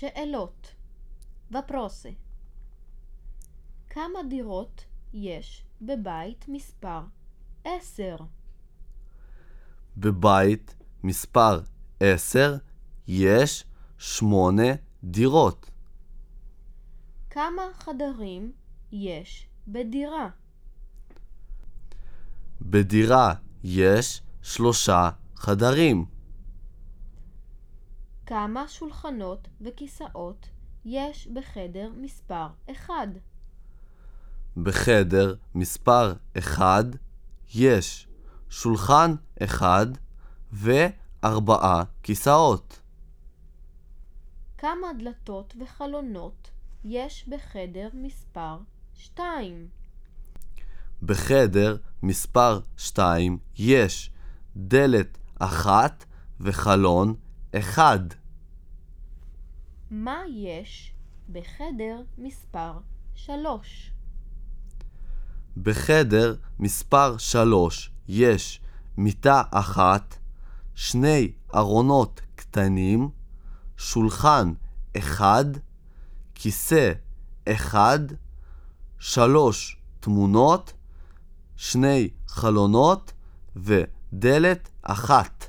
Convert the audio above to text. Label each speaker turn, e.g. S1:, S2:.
S1: שאלות. Вопросы. כמה דירות יש בבית מספר 10?
S2: בבית מספר 10 יש 8 דירות.
S1: כמה חדרים יש בדירה?
S2: בדירה יש 3 חדרים.
S1: כמה שולחנות וכיסאות יש בחדר מספר 1?
S2: בחדר מספר 1 יש שולחן אחד ו4 כיסאות.
S1: כמה דלתות וחלונות יש בחדר מספר 2?
S2: בחדר מספר 2 יש דלת אחת וחלון אחד.
S1: מה יש בחדר מספר 3?
S2: בחדר מספר 3 יש מיטה אחת, 2 ארונות קטנים, שולחן אחד, כיסא אחד, 3 תמונות, 2 חלונות ודלת אחת.